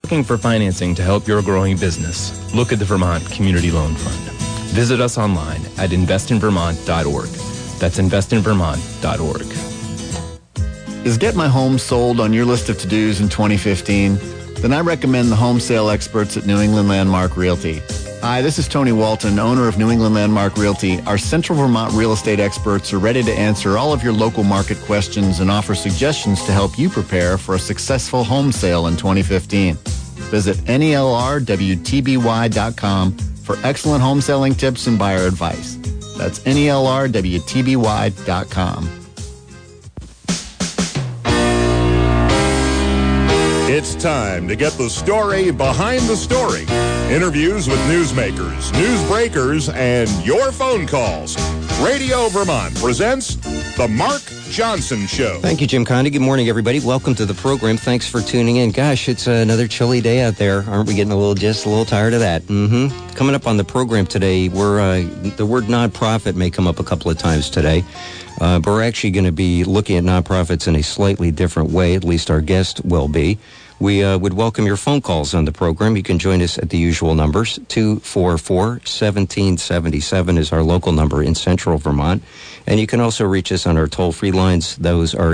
looking for financing to help your growing business, look at the Vermont Community Loan Fund. Visit us online at investinvermont.org. That's investinvermont.org. Is Get My Home Sold on your list of to-dos in 2015? Then I recommend the home sale experts at New England Landmark Realty. Hi, this is Tony Walton, owner of New England Landmark Realty. Our Central Vermont real estate experts are ready to answer all of your local market questions and offer suggestions to help you prepare for a successful home sale in 2015. Visit NELRWTBY.com for excellent home selling tips and buyer advice. That's NELRWTBY.com. It's time to get the story behind the story. Interviews with newsmakers, news breakers, and your phone calls. Radio Vermont presents The Mark Johnson Show. Thank you, Jim Conde. Good morning, everybody. Welcome to the program. Thanks for tuning in. Gosh, it's another chilly day out there. Aren't we getting a little tired of that? Coming up on the program today, the word nonprofit may come up a couple of times today. But we're actually going to be looking at nonprofits in a slightly different way. At least our guest will be. We would welcome your phone calls on the program. You can join us at the usual numbers. 244-1777 is our local number in Central Vermont. And you can also reach us on our toll-free lines. Those are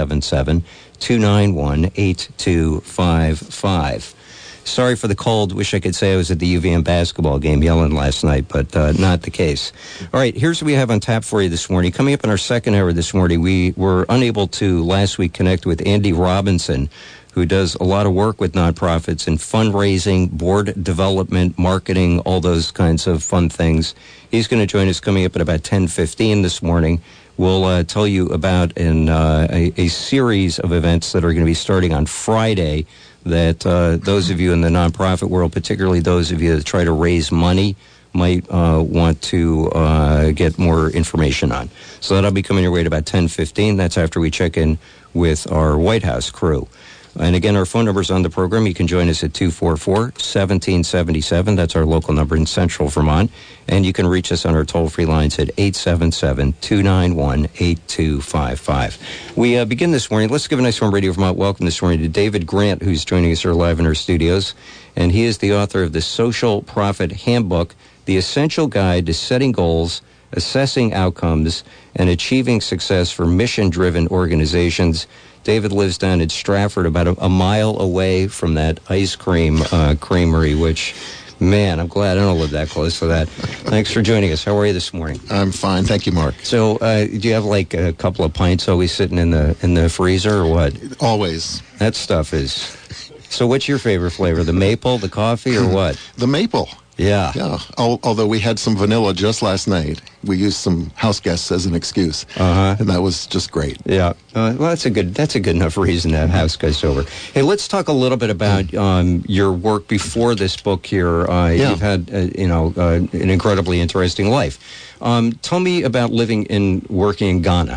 877-291-8255. Sorry for the cold. Wish I could say I was at the UVM basketball game yelling last night, but not the case. All right, here's what we have on tap for you this morning. Coming up in our second hour this morning, we were unable to last week connect with Andy Robinson, who does a lot of work with nonprofits in fundraising, board development, marketing, all those kinds of fun things. He's going to join us coming up at about 10:15 this morning. We'll tell you about a series of events that are going to be starting on Friday that those of you in the nonprofit world, particularly those of you that try to raise money, might want to get more information on. So that'll be coming your way at about 10:15. That's after we check in with our White House crew. And again, our phone number's on the program. You can join us at 244-1777. That's our local number in Central Vermont. And you can reach us on our toll-free lines at 877-291-8255. We begin this morning. Let's give a nice warm Radio Vermont welcome this morning to David Grant, who's joining us here live in our studios. And he is the author of the Social Profit Handbook, the essential guide to setting goals, assessing outcomes, and achieving success for mission-driven organizations. David lives down in Stratford, about a mile away from that ice cream creamery, which, man, I'm glad I don't live that close to that. Thanks for joining us. How are you this morning? I'm fine. Thank you, Mark. So do you have like a couple of pints always sitting in the freezer or what? Always. That stuff is... So what's your favorite flavor, the maple, the coffee, or what? The maple. Yeah. Yeah. Although we had some vanilla just last night. We used some house guests as an excuse. And that was just great. Yeah. Well, that's a good enough reason to have house guests over. Hey, let's talk a little bit about your work before this book here. You've had, an incredibly interesting life. Tell me about living and working in Ghana.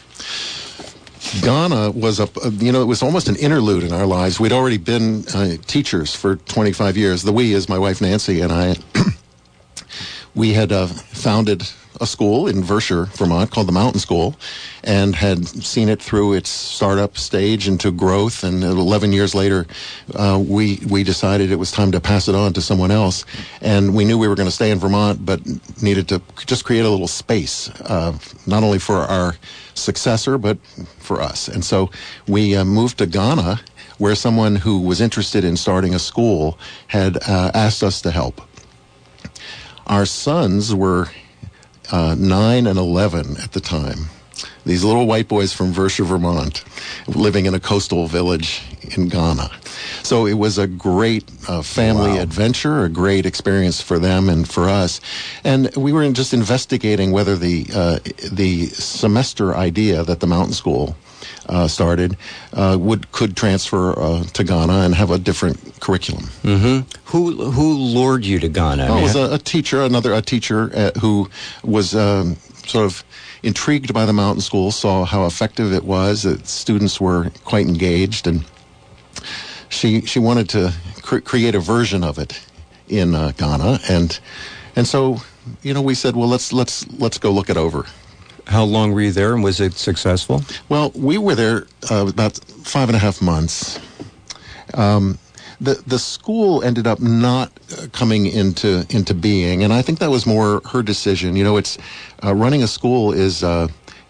Ghana was it was almost an interlude in our lives. We'd already been teachers for 25 years. The we is my wife Nancy and I. We had founded a school in Vershire, Vermont, called the Mountain School, and had seen it through its startup stage into growth. And 11 years later, we decided it was time to pass it on to someone else. And we knew we were going to stay in Vermont, but needed to just create a little space, not only for our successor, but for us. And so we moved to Ghana, where someone who was interested in starting a school had asked us to help. Our sons were 9 and 11 at the time. These little white boys from Vershire, Vermont, living in a coastal village in Ghana. So it was a great family adventure, a great experience for them and for us. And we were just investigating whether the semester idea that the Mountain School started could transfer to Ghana and have a different curriculum. Mm-hmm. Who lured you to Ghana? It was a teacher who was sort of intrigued by the Mountain School, saw how effective it was, that students were quite engaged, and she wanted to create a version of it in Ghana, and so we said, well, let's go look it over. How long were you there, and was it successful? Well, we were there about 5.5 months. the school ended up not coming into being, and I think that was more her decision. You know, it's running a school is a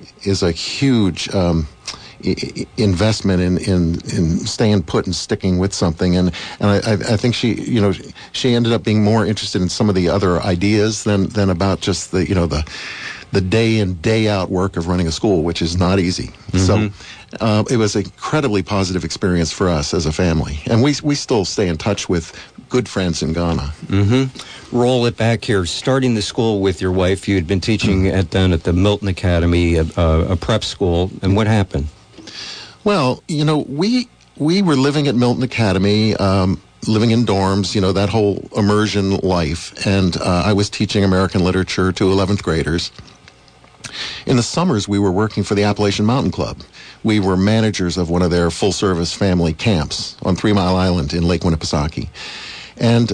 huge investment in staying put and sticking with something, and I think she ended up being more interested in some of the other ideas than about just the day in, day out work of running a school, which is not easy. So it was an incredibly positive experience for us as a family. And we still stay in touch with good friends in Ghana. Roll it back here. Starting the school with your wife, you had been teaching down at the Milton Academy, a prep school. And what happened? Well, we were living at Milton Academy, living in dorms, that whole immersion life. And I was teaching American literature to 11th graders. In the summers, we were working for the Appalachian Mountain Club. We were managers of one of their full-service family camps on 3 Mile Island in Lake Winnipesaukee. And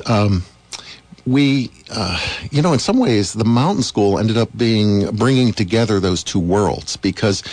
we, in some ways, the mountain school ended up bringing together those two worlds, because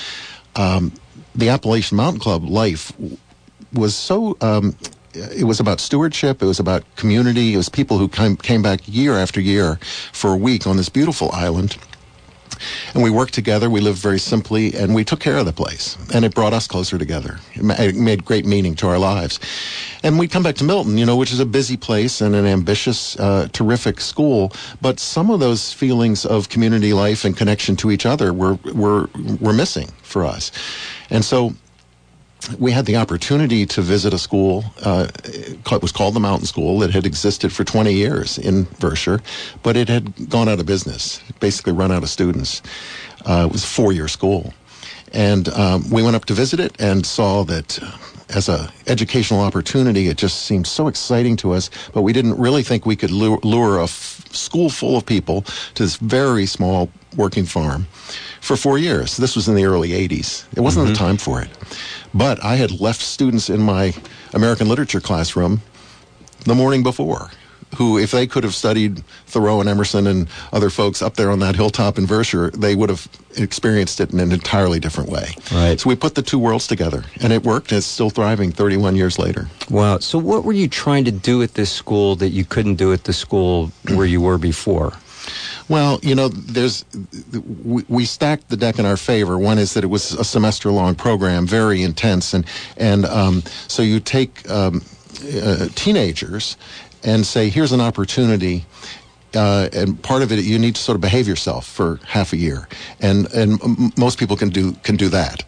the Appalachian Mountain Club life was so... it was about stewardship. It was about community. It was people who came back year after year for a week on this beautiful island. And we worked together. We lived very simply, and we took care of the place. And it brought us closer together. It made great meaning to our lives. And we'd come back to Milton, which is a busy place and an ambitious, terrific school. But some of those feelings of community life and connection to each other were missing for us. And so we had the opportunity to visit a school. It was called the Mountain School. It had existed for 20 years in Vershire, but it had gone out of business, basically run out of students. It was a 4-year school. And we went up to visit it and saw that as an educational opportunity, it just seemed so exciting to us, but we didn't really think we could lure a school full of people to this very small working farm for 4 years. This was in the early 80s. It wasn't the time for it. But I had left students in my American literature classroom the morning before, who, if they could have studied Thoreau and Emerson and other folks up there on that hilltop in Vershire, they would have experienced it in an entirely different way. Right. So we put the two worlds together, and it worked. It's still thriving 31 years later. Wow. So what were you trying to do at this school that you couldn't do at the school where you were before? Well, we stacked the deck in our favor. One is that it was a semester-long program, very intense, and so you take teenagers and say, here's an opportunity, and part of it, you need to sort of behave yourself for half a year, and most people can do that.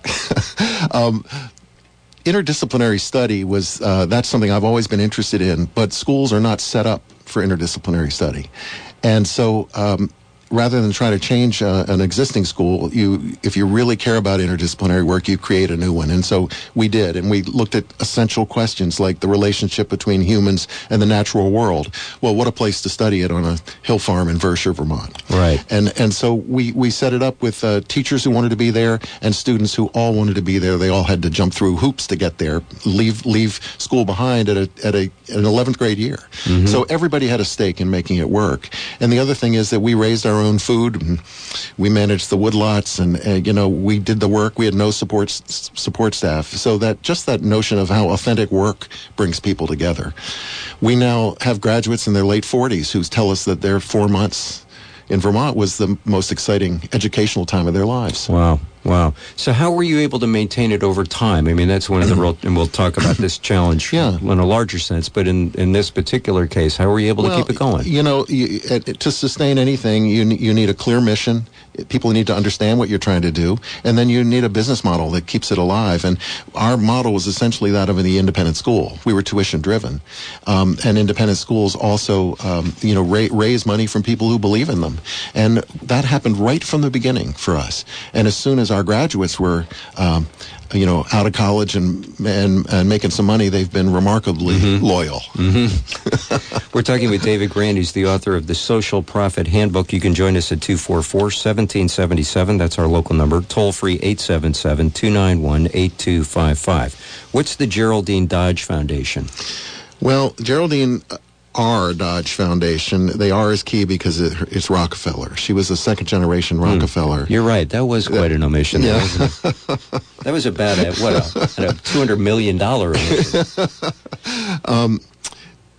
Interdisciplinary study was that's something I've always been interested in, but schools are not set up for interdisciplinary study. And so rather than trying to change an existing school, if you really care about interdisciplinary work, you create a new one. And so we did, and we looked at essential questions like the relationship between humans and the natural world. Well, what a place to study it on a hill farm in Vershire, Vermont. Right. And so we set it up with teachers who wanted to be there and students who all wanted to be there. They all had to jump through hoops to get there, leave school behind at an 11th grade year. So everybody had a stake in making it work. And the other thing is that we raised our own food, and we managed the woodlots, and we did the work. We had no support staff, so that notion of how authentic work brings people together. We now have graduates in their late 40s who tell us that their 4 months in Vermont was the most exciting educational time of their lives. Wow. So how were you able to maintain it over time? I mean, that's one of the real, and we'll talk about this challenge in a larger sense, but in this particular case, how were you able to keep it going? To sustain anything, you need a clear mission. People need to understand what you're trying to do, and then you need a business model that keeps it alive. And our model was essentially that of the independent school. We were tuition driven, and independent schools also, raise money from people who believe in them, and that happened right from the beginning for us. And as soon as our graduates were, out of college and making some money, they've been remarkably loyal. We're talking with David Grand. He's the author of The Social Profit Handbook. You can join us at 244-1777. That's our local number. Toll-free 877-291-8255. What's the Geraldine Dodge Foundation? Well, Geraldine R. Dodge Foundation. The R is key because it's Rockefeller. She was a second-generation Rockefeller. You're right. That was quite an omission. Yeah. That was about a $200 million omission.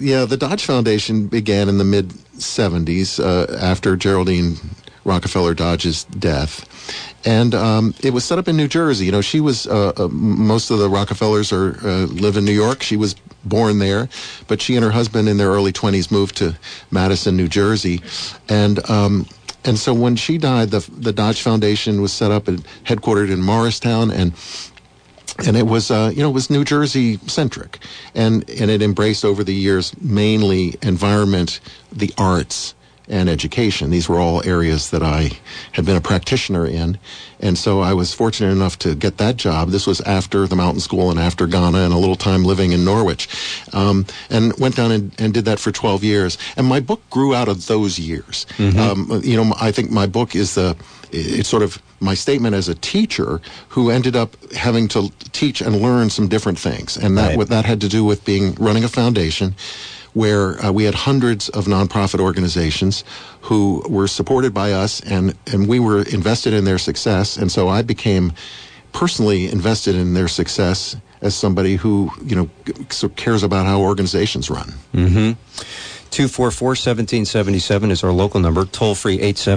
Yeah, the Dodge Foundation began in the mid-'70s after Geraldine Rockefeller Dodge's death. And it was set up in New Jersey. You know, she was, most of the Rockefellers live in New York. She was born there, but she and her husband in their early 20s moved to Madison, New Jersey. And so when she died, the Dodge Foundation was set up and headquartered in Morristown, and it was, it was New Jersey centric, and it embraced over the years mainly environment, the arts, and education. These were all areas that I had been a practitioner in, and so I was fortunate enough to get that job. This was after the mountain school and after Ghana and a little time living in Norwich, and went down and did that for 12 years. And my book grew out of those years. Mm-hmm. I think my book is it's sort of my statement as a teacher who ended up having to teach and learn some different things. And that had to do with running a foundation where we had hundreds of nonprofit organizations who were supported by us, and we were invested in their success. And so I became personally invested in their success as somebody who, cares about how organizations run. Mm-hmm. 244-1777 is our local number. Toll-free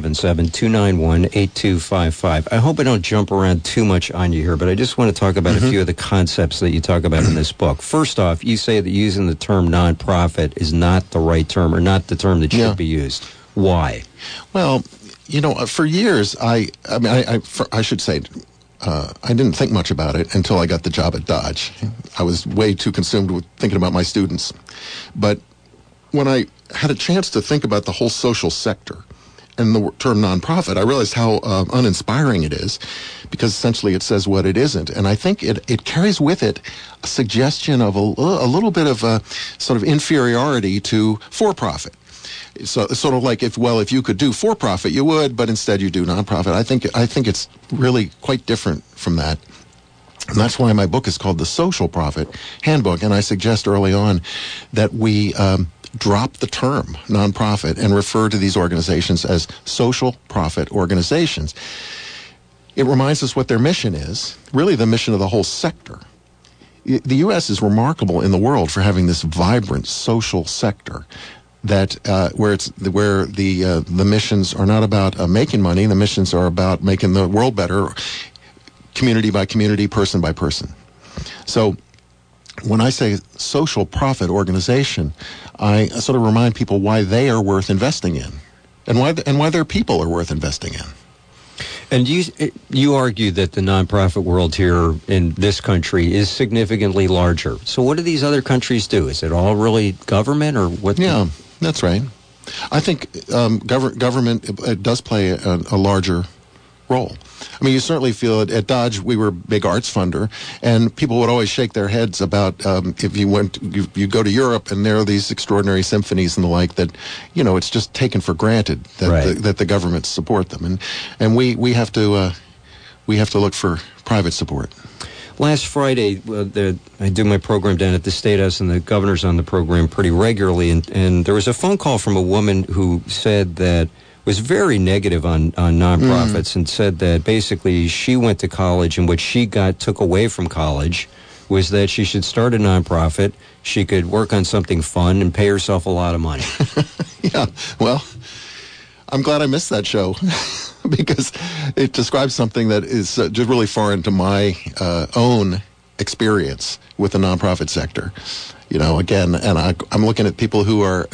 877-291-8255. I hope I don't jump around too much on you here, but I just want to talk about a few of the concepts that you talk about in this book. First off, you say that using the term nonprofit is not the right term, or not the term that should be used. Why? Well, for years, I should say, I didn't think much about it until I got the job at Dodge. I was way too consumed with thinking about my students. But when I had a chance to think about the whole social sector and the term nonprofit, I realized how uninspiring it is, because essentially it says what it isn't. And I think it carries with it a suggestion of a little bit of a sort of inferiority to for-profit. So it's sort of like if you could do for-profit, you would, but instead you do nonprofit. I think it's really quite different from that. And that's why my book is called The Social Profit Handbook. And I suggest early on that we drop the term nonprofit and refer to these organizations as social profit organizations. It reminds us what their mission is, really the mission of the whole sector. The U.S. is remarkable in the world for having this vibrant social sector that where the missions are not about making money. The missions are about making the world better, community by community, person by person. So when I say social profit organization, I sort of remind people why they are worth investing in, and why their people are worth investing in. And you argue that the nonprofit world here in this country is significantly larger. So what do these other countries do? Is it all really government, or what? Yeah, that's right. I think government does play a larger role. I mean, you certainly feel it. At Dodge, we were a big arts funder, and people would always shake their heads about if you go to Europe and there are these extraordinary symphonies and the like that, it's just taken for granted that that the governments support them, and we have to look for private support. Last Friday, I do my program down at the State House, and the governor's on the program pretty regularly, and there was a phone call from a woman who said that was very negative on nonprofits and said that basically she went to college, and what she took away from college was that she should start a nonprofit. She could work on something fun and pay herself a lot of money. Yeah, well, I'm glad I missed that show because it describes something that is just really foreign to my own experience with the nonprofit sector. Again, and I'm looking at people who are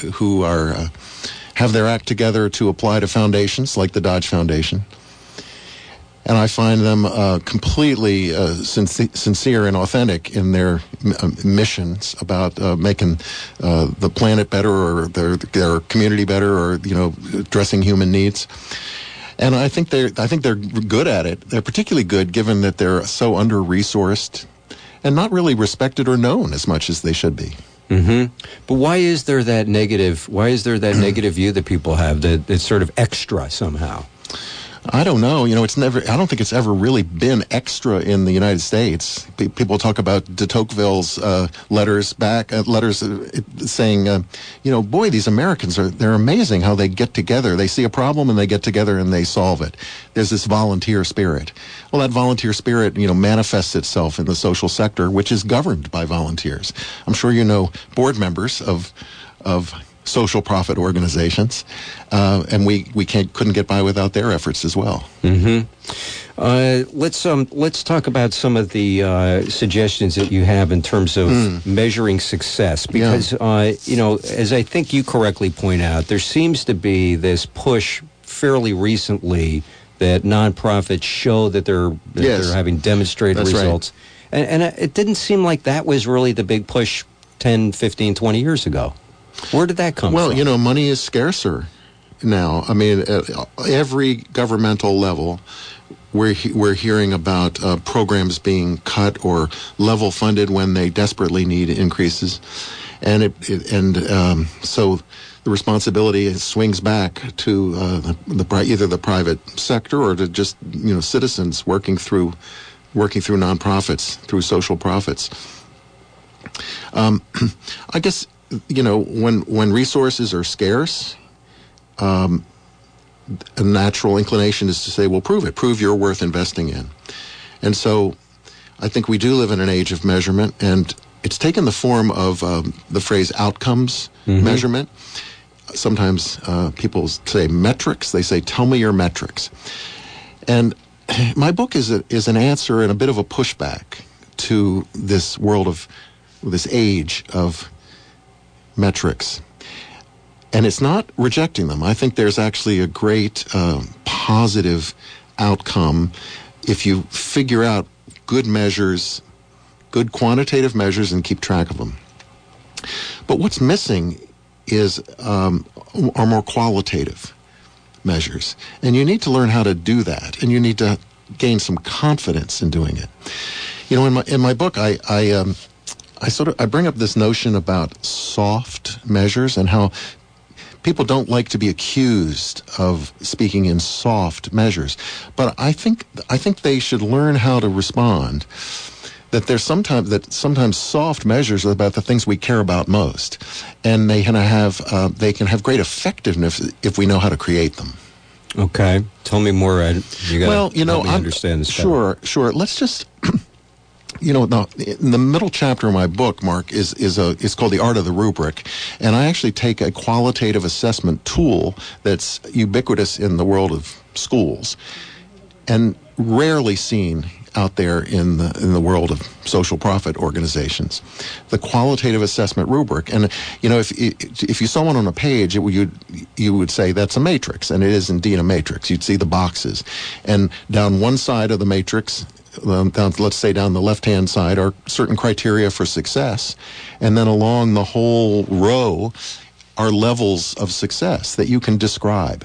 have their act together to apply to foundations like the Dodge Foundation. And I find them completely sincere and authentic in their missions about making the planet better, or their community better, or addressing human needs. And I think they're good at it. They're particularly good given that they're so under-resourced and not really respected or known as much as they should be. Mm-hmm. But why is there that negative? Why is there that negative view that people have that it's sort of extra somehow? I don't know. I don't think it's ever really been extra in the United States. People talk about de Tocqueville's letters saying, boy, these Americans they're amazing how they get together. They see a problem and they get together and they solve it. There's this volunteer spirit. Well, that volunteer spirit, manifests itself in the social sector, which is governed by volunteers. I'm sure you know board members of social profit organizations, and we couldn't get by without their efforts as well. Mm-hmm. Let's talk about some of the suggestions that you have in terms of measuring success, because as I think you correctly point out, there seems to be this push fairly recently that nonprofits show that they're having demonstrated results, right. and it didn't seem like that was really the big push 10, 15, 20 years ago. Where did that come from? Well, money is scarcer now. I mean, at every governmental level, we're hearing about programs being cut or level funded when they desperately need increases, and so the responsibility swings back to either the private sector or to just citizens working through nonprofits, through social profits. I guess. When resources are scarce, a natural inclination is to say, well, prove you're worth investing in. And so I think we do live in an age of measurement, and it's taken the form of the phrase outcomes measurement. Sometimes people say metrics. They say, tell me your metrics. And my book is an answer and a bit of a pushback to this this age of metrics. And it's not rejecting them. I think there's actually a great positive outcome if you figure out good measures, good quantitative measures, and keep track of them. But what's missing are more qualitative measures. And you need to learn how to do that, and you need to gain some confidence in doing it. In my book, I bring up this notion about soft measures and how people don't like to be accused of speaking in soft measures. But I think they should learn how to respond. That sometimes soft measures are about the things we care about most, and they can have great effectiveness if we know how to create them. Okay, tell me more, Ed. Help me understand this. Sure. Let's just. In the middle chapter of my book, Mark, is called The Art of the Rubric, and I actually take a qualitative assessment tool that's ubiquitous in the world of schools, and rarely seen out there in the world of social profit organizations. The qualitative assessment rubric, and if you saw one on a page, you would say that's a matrix, and it is indeed a matrix. You'd see the boxes, and down one side of the matrix. Let's say down the left-hand side are certain criteria for success, and then along the whole row are levels of success that you can describe.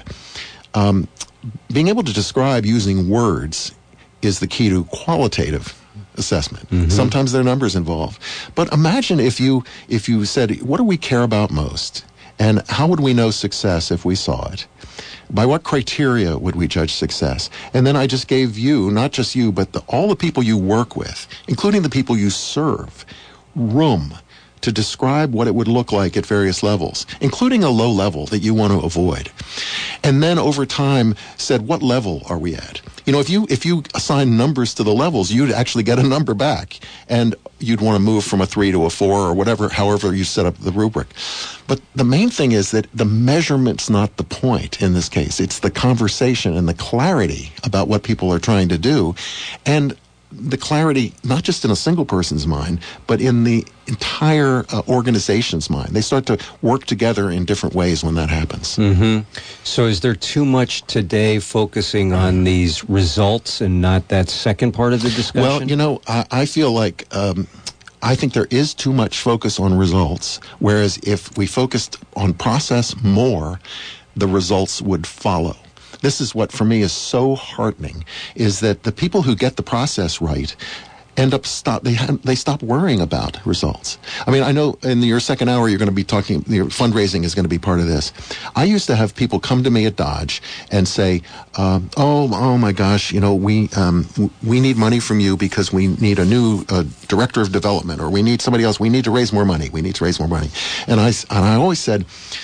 Being able to describe using words is the key to qualitative assessment. Mm-hmm. Sometimes there are numbers involved. But imagine if you said, what do we care about most? And how would we know success if we saw it? By what criteria would we judge success? And then I just gave you, not just you, but all the people you work with, including the people you serve, room to describe what it would look like at various levels, including a low level that you want to avoid. And then over time said, what level are we at? If you assign numbers to the levels, you'd actually get a number back, and you'd want to move from a 3 to a 4 or however you set up the rubric. But the main thing is that the measurement's not the point in this case. It's the conversation and the clarity about what people are trying to do, and the clarity not just in a single person's mind, but in the entire organization's mind. They start to work together in different ways when that happens. Mm-hmm. So is there too much today focusing on these results and not that second part of the discussion? Well, I feel like I think there is too much focus on results, whereas if we focused on process more, the results would follow. This is what, for me, is so heartening, is that the people who get the process right end up they stop worrying about results. I mean, I know in your second hour you're going to be talking, your fundraising is going to be part of this. I used to have people come to me at Dodge and say, oh my gosh, we need money from you because we need a new director of development, or we need somebody else. We need to raise more money. And I always said,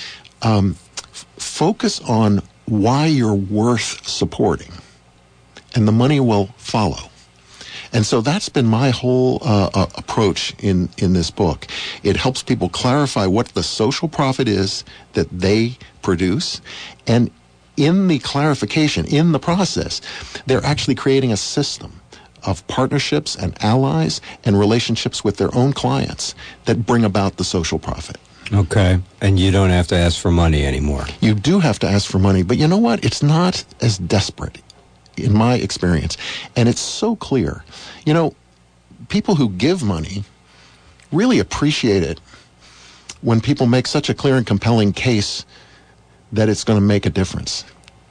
focus on why you're worth supporting, and the money will follow. And so that's been my whole approach in this book. It helps people clarify what the social profit is that they produce, and in the clarification, in the process, they're actually creating a system of partnerships and allies and relationships with their own clients that bring about the social profit. Okay. And you don't have to ask for money anymore. You do have to ask for money, but you know what? It's not as desperate, in my experience. And it's so clear. People who give money really appreciate it when people make such a clear and compelling case that it's going to make a difference.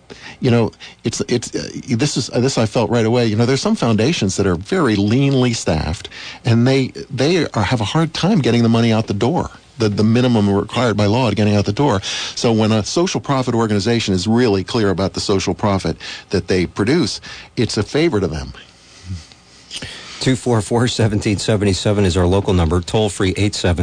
This I felt right away. There's some foundations that are very leanly staffed, and they have a hard time getting the money out the door. The minimum required by law to getting out the door. So when a social profit organization is really clear about the social profit that they produce, it's a favor to them. 244-1777 is our local number. Toll free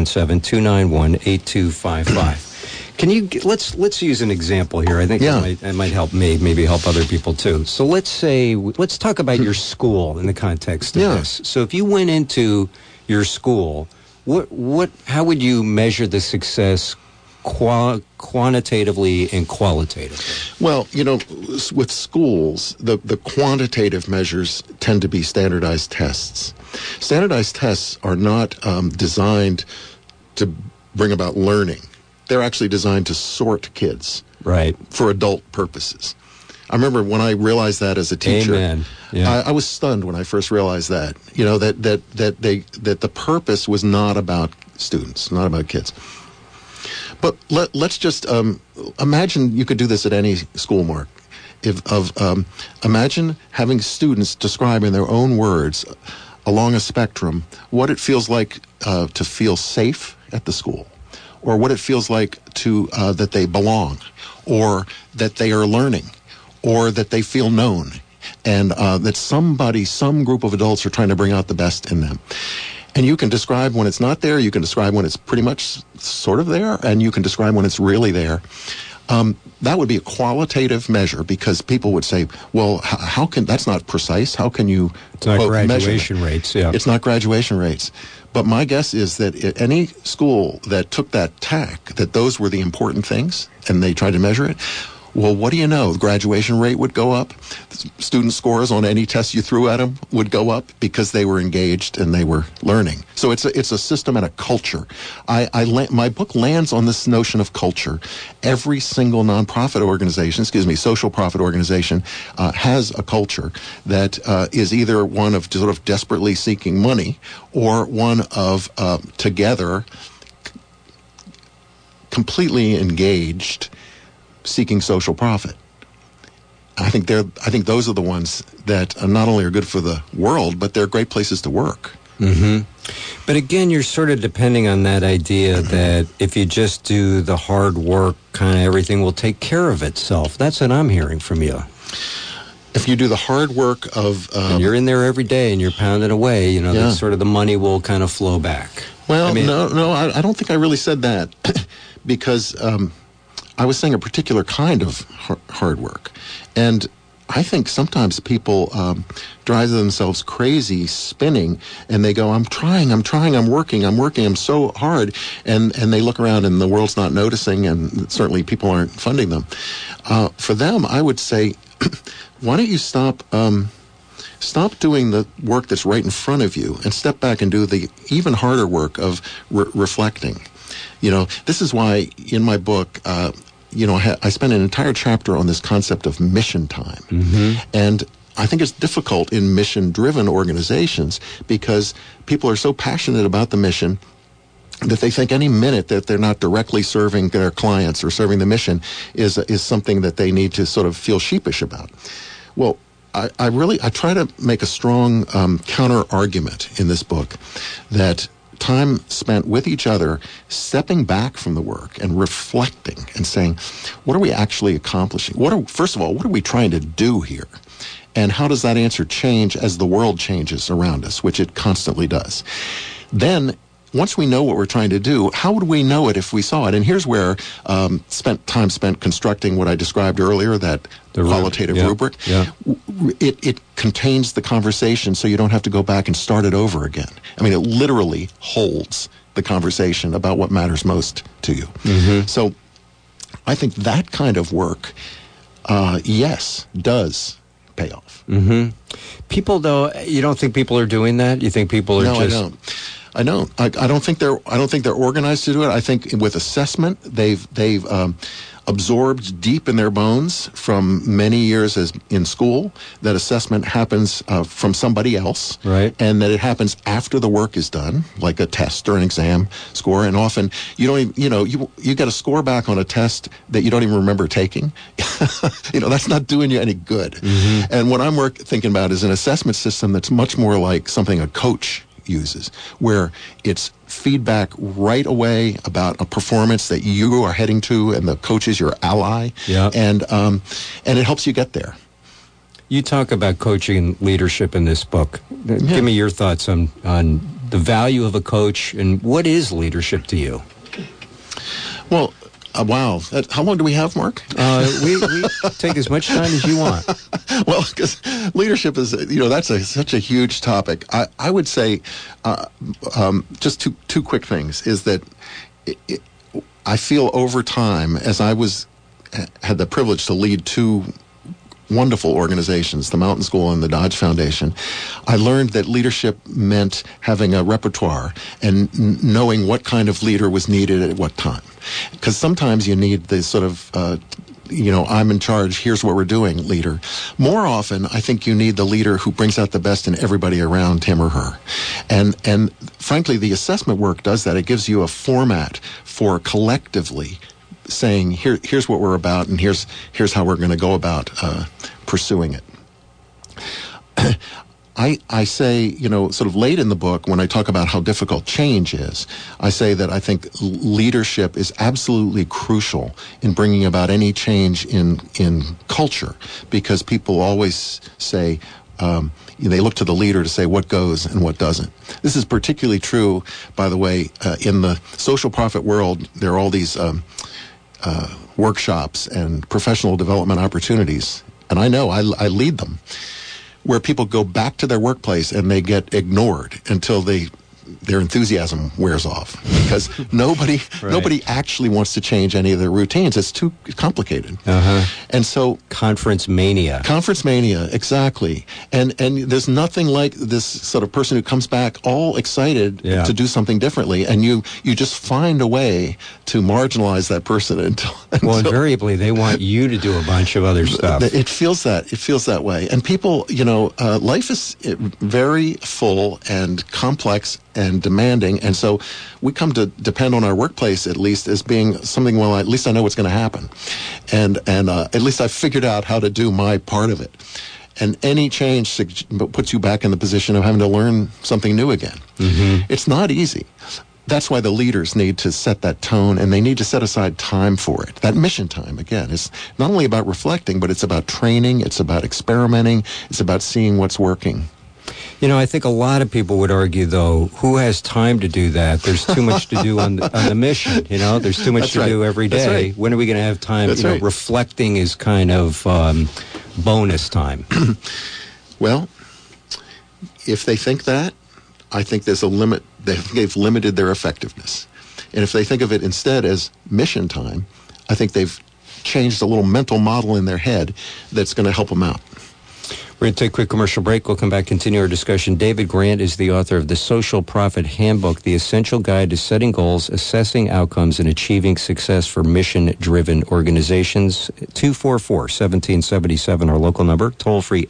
877-291-8255. Can you let's use an example here? I think it might help me, maybe help other people too. So let's talk about your school in the context of this. So if you went into your school, how would you measure the success quantitatively and qualitatively? Well, with schools, the quantitative measures tend to be standardized tests. Standardized tests are not designed to bring about learning. They're actually designed to sort kids, right, for adult purposes. I remember when I realized that as a teacher. Amen. Yeah. I was stunned when I first realized that. That the purpose was not about students, not about kids. But let's just imagine you could do this at any school, Mark. Imagine having students describe in their own words, along a spectrum, what it feels like to feel safe at the school, or what it feels like to that they belong, or that they are learning, or that they feel known, and that some group of adults are trying to bring out the best in them. And you can describe when it's not there, you can describe when it's pretty much sort of there, and you can describe when it's really there. That would be a qualitative measure, because people would say, well, how can, that's not precise. How can you It's not graduation rates, yeah. It's not graduation rates. But my guess is that any school that took that tack, that those were the important things, and they tried to measure it, well, what do you know? The graduation rate would go up. Student scores on any test you threw at them would go up because they were engaged and they were learning. So it's a system and a culture. My book lands on this notion of culture. Every single nonprofit organization, social profit organization, has a culture that is either one of sort of desperately seeking money, or one of together, completely engaged, seeking social profit. I think those are the ones that not only are good for the world, but they're great places to work. Mm-hmm. But again, you're sort of depending on that idea that if you just do the hard work, kind of everything will take care of itself. That's what I'm hearing from you. If you do the hard work of... and you're in there every day and you're pounding away, that sort of the money will kind of flow back. Well, I don't think I really said that because... I was saying a particular kind of hard work. And I think sometimes people drive themselves crazy spinning, and they go, I'm trying, I'm working, I'm so hard. And they look around and the world's not noticing, and certainly people aren't funding them. For them, I would say, why don't you stop doing the work that's right in front of you and step back and do the even harder work of reflecting. This is why in my book, I spent an entire chapter on this concept of mission time. Mm-hmm. And I think it's difficult in mission-driven organizations because people are so passionate about the mission that they think any minute that they're not directly serving their clients or serving the mission is something that they need to sort of feel sheepish about. Well, I try to make a strong counter argument in this book that time spent with each other, stepping back from the work and reflecting and saying, what are we actually accomplishing? First of all, what are we trying to do here? And how does that answer change as the world changes around us, which it constantly does? Then, once we know what we're trying to do, how would we know it if we saw it? And here's where time spent constructing what I described earlier, that qualitative rubric. Yeah. It contains the conversation, so you don't have to go back and start it over again. I mean, it literally holds the conversation about what matters most to you. Mm-hmm. So I think that kind of work, yes, does pay off. Mm-hmm. People, though, you don't think people are doing that? You think people are No, I don't. I don't think they're organized to do it. I think with assessment, they've absorbed deep in their bones from many years as in school that assessment happens from somebody else, right? And that it happens after the work is done, like a test or an exam score. And often you don't even, you get a score back on a test that you don't even remember taking. That's not doing you any good. Mm-hmm. And what I'm thinking about is an assessment system that's much more like something a coach uses, where it's feedback right away about a performance that you are heading to, and the coach is your ally, and it helps you get there. You talk about coaching and leadership in this book. Give me your thoughts on the value of a coach, and what is leadership to you? Well, wow. How long do we have, Mark? We take as much time as you want. Well, because leadership is, that's such a huge topic. I would say just two quick things is that I feel over time, as had the privilege to lead two wonderful organizations, the Mountain School and the Dodge Foundation, I learned that leadership meant having a repertoire and knowing what kind of leader was needed at what time. Because sometimes you need the sort of, I'm in charge, here's what we're doing leader. More often, I think you need the leader who brings out the best in everybody around him or her. And frankly, the assessment work does that. It gives you a format for collectively saying, here's what we're about, and here's how we're going to go about pursuing it. I say, sort of late in the book, when I talk about how difficult change is, I say that I think leadership is absolutely crucial in bringing about any change in culture, because people always say, they look to the leader to say what goes and what doesn't. This is particularly true, by the way, in the social profit world. There are all these workshops and professional development opportunities, and I know I lead them, where people go back to their workplace and they get ignored until their enthusiasm wears off, because nobody actually wants to change any of their routines. It's too complicated. Uh-huh. And so conference mania, exactly. And there's nothing like this sort of person who comes back all excited to do something differently, and you just find a way to marginalize that person until invariably they want you to do a bunch of other stuff. It feels that way. And people, life is very full and complex and demanding, and so we come to depend on our workplace at least as being something, well, at least I know what's going to happen, and at least I've figured out how to do my part of it. And any change puts you back in the position of having to learn something new again. Mm-hmm. It's not easy. That's why the leaders need to set that tone, and they need to set aside time for it. That mission time, again, is not only about reflecting, but it's about training, it's about experimenting, it's about seeing what's working. I think a lot of people would argue, though, who has time to do that? There's too much to do on the mission, There's too much to do every day. Right. When are we going to have time? Right. Reflecting is kind of bonus time. Well, if they think that, I think there's a limit. They've limited their effectiveness. And if they think of it instead as mission time, I think they've changed a little mental model in their head that's going to help them out. We're going to take a quick commercial break. We'll come back, continue our discussion. David Grant is the author of The Social Profit Handbook, the essential guide to setting goals, assessing outcomes, and achieving success for mission-driven organizations. 244-1777, our local number. Toll-free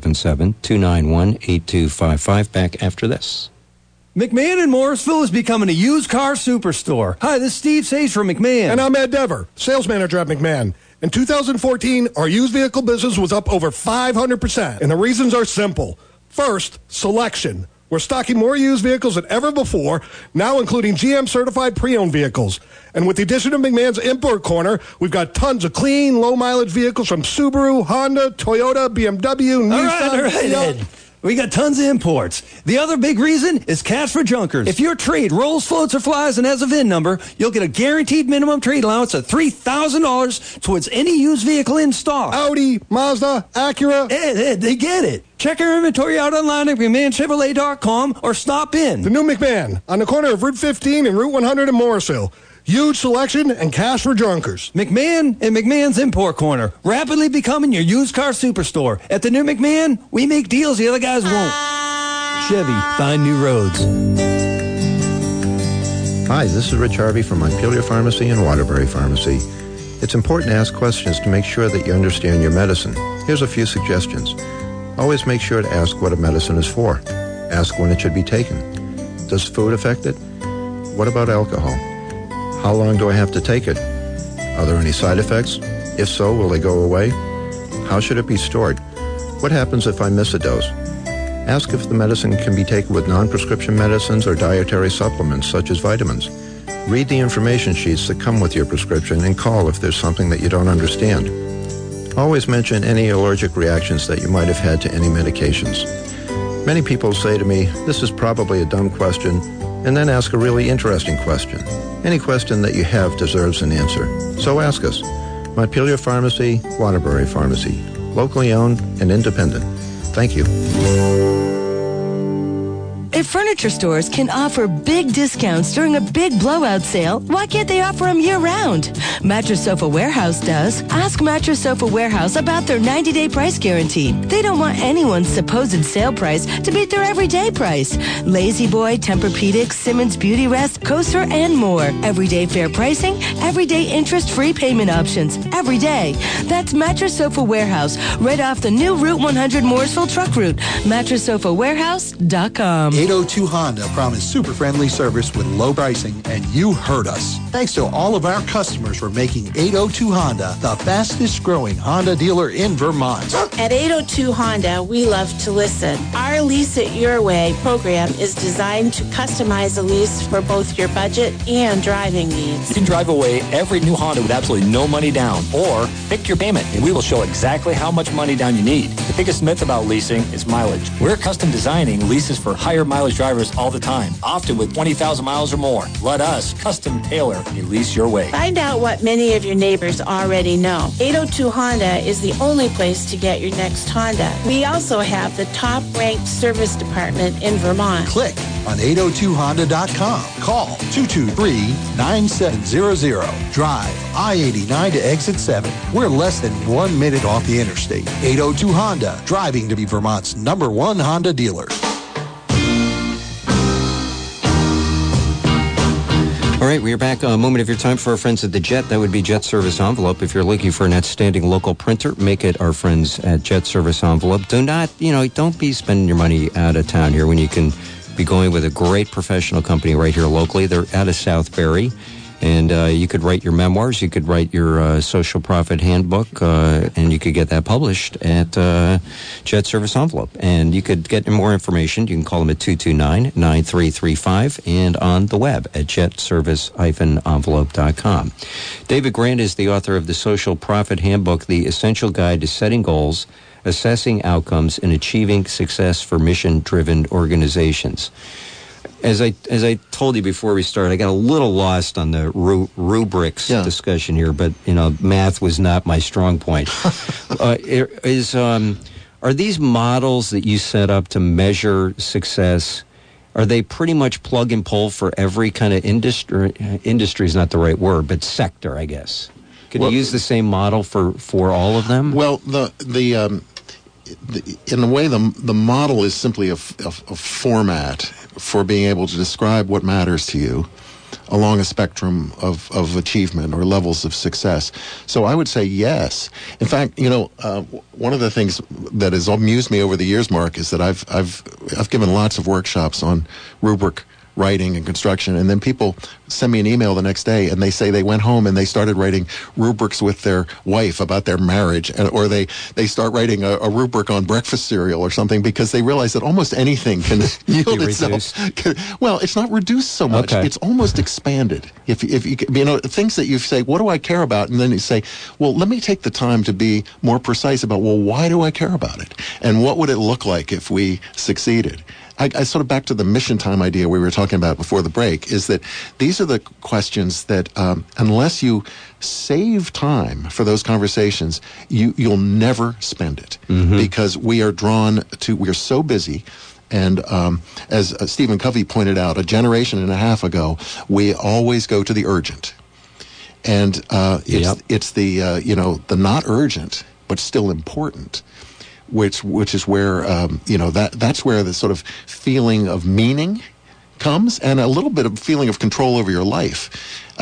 877-291-8255. Back after this. McMahon in Morrisville is becoming a used car superstore. Hi, this is Steve Sage from McMahon. And I'm Ed Dever, sales manager at McMahon. In 2014, our used vehicle business was up over 500%, and the reasons are simple. First, selection. We're stocking more used vehicles than ever before, now including GM-certified pre-owned vehicles. And with the addition of McMahon's Import Corner, we've got tons of clean, low-mileage vehicles from Subaru, Honda, Toyota, BMW, Nissan. All right, Ed. We got tons of imports. The other big reason is Cash for Junkers. If your trade rolls, floats, or flies and has a VIN number, you'll get a guaranteed minimum trade allowance of $3,000 towards any used vehicle in stock. Audi, Mazda, Acura. Ed, they get it. Check our inventory out online at McMahonChevrolet.com or stop in. The new McMahon on the corner of Route 15 and Route 100 in Morrisville. Huge selection and Cash for Junkers. McMahon and McMahon's Import Corner, rapidly becoming your used car superstore. At the new McMahon, we make deals the other guys won't. Chevy, find new roads. Hi, this is Rich Harvey from Montpelier Pharmacy and Waterbury Pharmacy. It's important to ask questions to make sure that you understand your medicine. Here's a few suggestions. Always make sure to ask what a medicine is for. Ask when it should be taken. Does food affect it? What about alcohol? How long do I have to take it? Are there any side effects? If so, will they go away? How should it be stored? What happens if I miss a dose? Ask if the medicine can be taken with non-prescription medicines or dietary supplements such as vitamins. Read the information sheets that come with your prescription and call if there's something that you don't understand. Always mention any allergic reactions that you might have had to any medications. Many people say to me, this is probably a dumb question, and then ask a really interesting question. Any question that you have deserves an answer. So ask us. Montpelier Pharmacy, Waterbury Pharmacy. Locally owned and independent. Thank you. If furniture stores can offer big discounts during a big blowout sale, why can't they offer them year-round? Mattress Sofa Warehouse does. Ask Mattress Sofa Warehouse about their 90-day price guarantee. They don't want anyone's supposed sale price to beat their everyday price. Lazy Boy, Tempur-Pedic, Simmons Beauty Rest, Coaster, and more. Everyday fair pricing, everyday interest-free payment options. Every day. That's Mattress Sofa Warehouse, right off the new Route 100 Mooresville truck route. MattressSofaWarehouse.com. 802 Honda promised super friendly service with low pricing, and you heard us. Thanks to all of our customers for making 802 Honda the fastest growing Honda dealer in Vermont. At 802 Honda, we love to listen. Our Lease It Your Way program is designed to customize a lease for both your budget and driving needs. You can drive away every new Honda with absolutely no money down, or pick your payment and we will show exactly how much money down you need. The biggest myth about leasing is mileage. We're custom designing leases for higher mileage drivers all the time, often with 20,000 miles or more. Let us custom tailor a lease your way. Find out what many of your neighbors already know. 802 Honda is the only place to get your next Honda. We also have the top-ranked service department in Vermont. Click on 802honda.com. Call 223-9700. Drive I-89 to exit 7. We're less than 1 minute off the interstate. 802 Honda, driving to be Vermont's #1 Honda dealer. All right, we are back. A moment of your time for our friends at the Jet. That would be Jet Service Envelope. If you're looking for an outstanding local printer, make it our friends at Jet Service Envelope. Do not, don't be spending your money out of town here when you can be going with a great professional company right here locally. They're out of Southbury. And you could write your memoirs, you could write your social profit handbook, and you could get that published at Jet Service Envelope. And you could get more information. You can call them at 229-9335 and on the web at jetservice-envelope.com. David Grant is the author of the Social Profit Handbook, The Essential Guide to Setting Goals, Assessing Outcomes, and Achieving Success for Mission-Driven Organizations. As I told you before we started, I got a little lost on the rubrics discussion here, but math was not my strong point. Are these models that you set up to measure success? Are they pretty much plug and pull for every kind of industry? Industry is not the right word, but sector, I guess. Could you use the same model for all of them? Well, in a way, the model is simply a format for being able to describe what matters to you along a spectrum of achievement or levels of success. So I would say yes. In fact, one of the things that has amused me over the years, Mark, is that I've given lots of workshops on rubric writing and construction, and then people send me an email the next day and they say they went home and they started writing rubrics with their wife about their marriage, or they start writing a rubric on breakfast cereal or something, because they realize that almost anything can yield itself. Well, it's not reduced so much; it's almost expanded. If you things that you say, what do I care about, and then you say, well, let me take the time to be more precise about, well, why do I care about it, and what would it look like if we succeeded? I sort of back to the mission time idea we were talking about before the break, is that these are the questions that unless you save time for those conversations, you'll never spend it, because we're so busy. And as Stephen Covey pointed out a generation and a half ago, we always go to the urgent. And it's the the not urgent but still important, which is where that's where the sort of feeling of meaning comes, and a little bit of feeling of control over your life.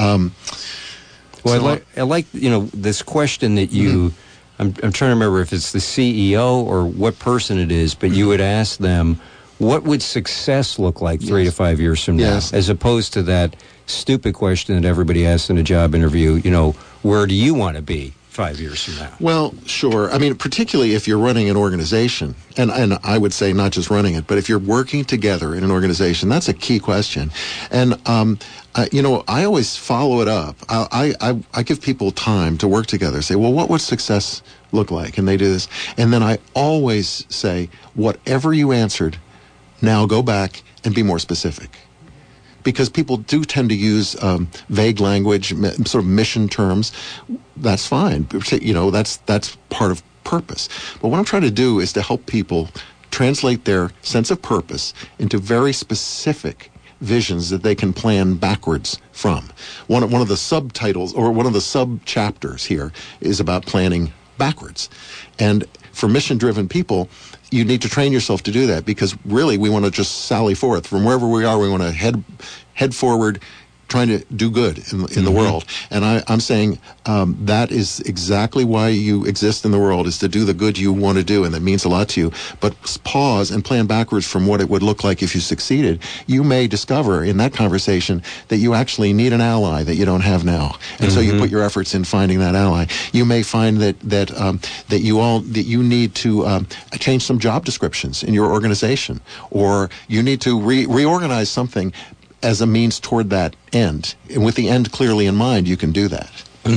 I like this question that you. I'm trying to remember if it's the CEO or what person it is, but you would ask them, what would success look like 3 to 5 years from now, as opposed to that stupid question that everybody asks in a job interview, where do you want to be 5 years from now? Well, sure. I mean, particularly if you're running an organization, and I would say not just running it, but if you're working together in an organization, that's a key question. And, I always follow it up. I give people time to work together, say, well, what would success look like? And they do this. And then I always say, whatever you answered, now go back and be more specific. Because people do tend to use vague language, sort of mission terms. That's fine. That's part of purpose. But what I'm trying to do is to help people translate their sense of purpose into very specific visions that they can plan backwards from. One of the subtitles, or one of the sub-chapters here, is about planning backwards. And for mission-driven people, you need to train yourself to do that, because really we want to just sally forth from wherever we are. We want to head forward, trying to do good in the world. And I'm saying that is exactly why you exist in the world, is to do the good you want to do, and that means a lot to you. But pause and plan backwards from what it would look like if you succeeded. You may discover in that conversation that you actually need an ally that you don't have now, and so you put your efforts in finding that ally. You may find that you need to change some job descriptions in your organization, or you need to reorganize something as a means toward that end. And with the end clearly in mind, you can do that.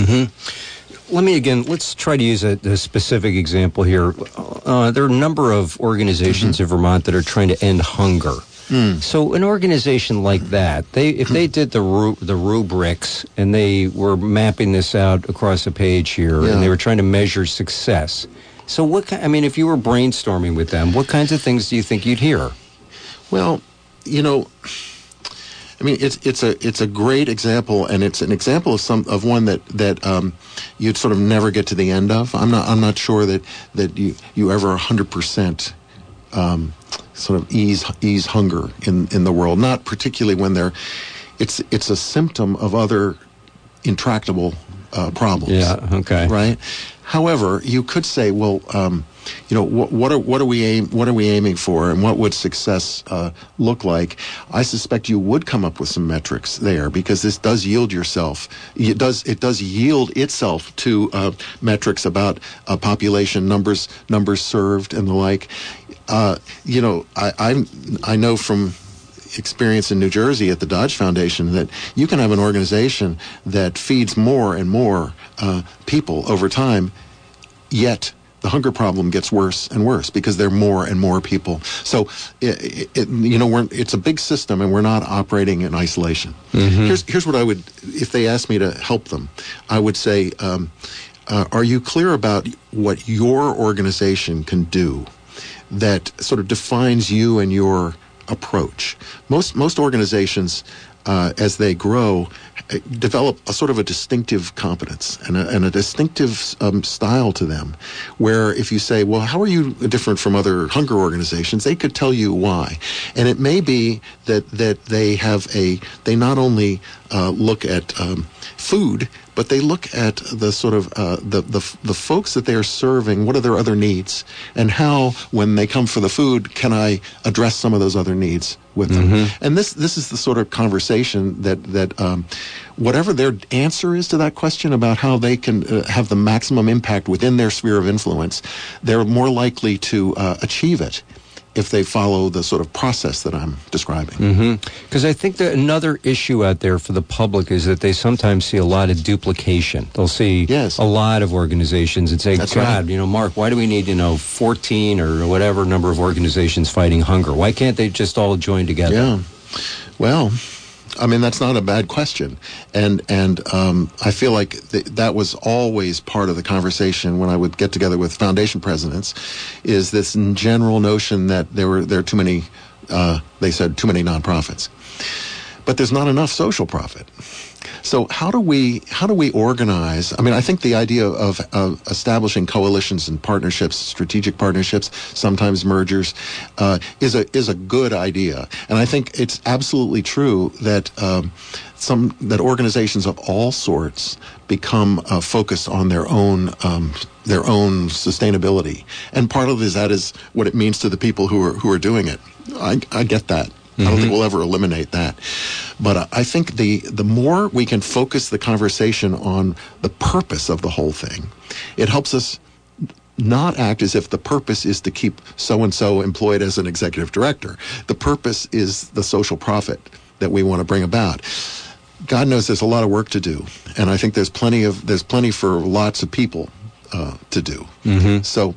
Let's try to use a specific example here. There are a number of organizations in Vermont that are trying to end hunger. So an organization like that, if they did the rubrics and they were mapping this out across a page here, and they were trying to measure success. So if you were brainstorming with them, what kinds of things do you think you'd hear? Well, it's a great example, and it's an example of one that you'd sort of never get to the end of. I'm not sure that you ever 100% sort of ease hunger in the world. Not particularly when it's a symptom of other intractable problems. Yeah. Okay. Right. However, you could say, well, what are we aiming for, and what would success look like? I suspect you would come up with some metrics there, because this does yield itself to metrics about population numbers served and the like. I know from experience in New Jersey at the Dodge Foundation that you can have an organization that feeds more and more people over time, yet the hunger problem gets worse and worse because there are more and more people. So, it's a big system, and we're not operating in isolation. Here's what I would, if they asked me to help them, I would say, are you clear about what your organization can do that sort of defines you and your approach? Most organizations, as they grow, develop a sort of a distinctive competence and a distinctive style to them, where if you say, well, how are you different from other hunger organizations, they could tell you why. And it may be that they not only look at food, but they look at the sort of the folks that they are serving. What are their other needs, and how, when they come for the food, can I address some of those other needs with them. And this is the sort of conversation that whatever their answer is to that question about how they can have the maximum impact within their sphere of influence, they're more likely to achieve it if they follow the sort of process that I'm describing. Because I think that another issue out there for the public is that they sometimes see a lot of duplication. They'll see a lot of organizations and say, That's God, right. Mark, why do we need, 14 or whatever number of organizations fighting hunger? Why can't they just all join together? Yeah. Well, I mean, that's not a bad question. And I feel like that was always part of the conversation when I would get together with foundation presidents, is this general notion that there are too many, they said, too many nonprofits. But there's not enough social profit. So how do we organize? I mean, I think the idea of establishing coalitions and partnerships, strategic partnerships, sometimes mergers, is a good idea. And I think it's absolutely true that that organizations of all sorts become focused on their own sustainability. And part of that is what it means to the people who are doing it. I get that. I don't think we'll ever eliminate that. But I think the more we can focus the conversation on the purpose of the whole thing, it helps us not act as if the purpose is to keep so-and-so employed as an executive director. The purpose is the social profit that we want to bring about. God knows there's a lot of work to do, and I think there's plenty for lots of people to do. So,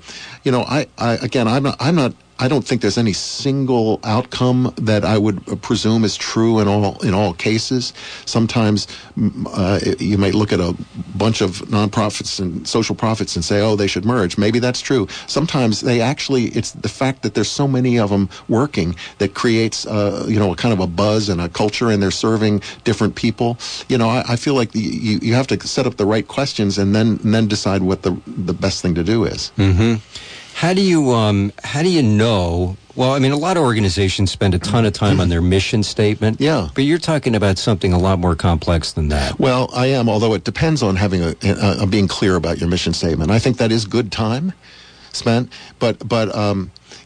I don't think there's any single outcome that I would presume is true in all cases. Sometimes you may look at a bunch of nonprofits and social profits and say, oh, they should merge. Maybe that's true. Sometimes it's the fact that there's so many of them working that creates a kind of a buzz and a culture, and they're serving different people. I feel like you have to set up the right questions and then decide what the best thing to do is. How do you know? Well, I mean, a lot of organizations spend a ton of time on their mission statement. Yeah. But you're talking about something a lot more complex than that. Well, I am, although it depends on having being clear about your mission statement. I think that is good time spent. But I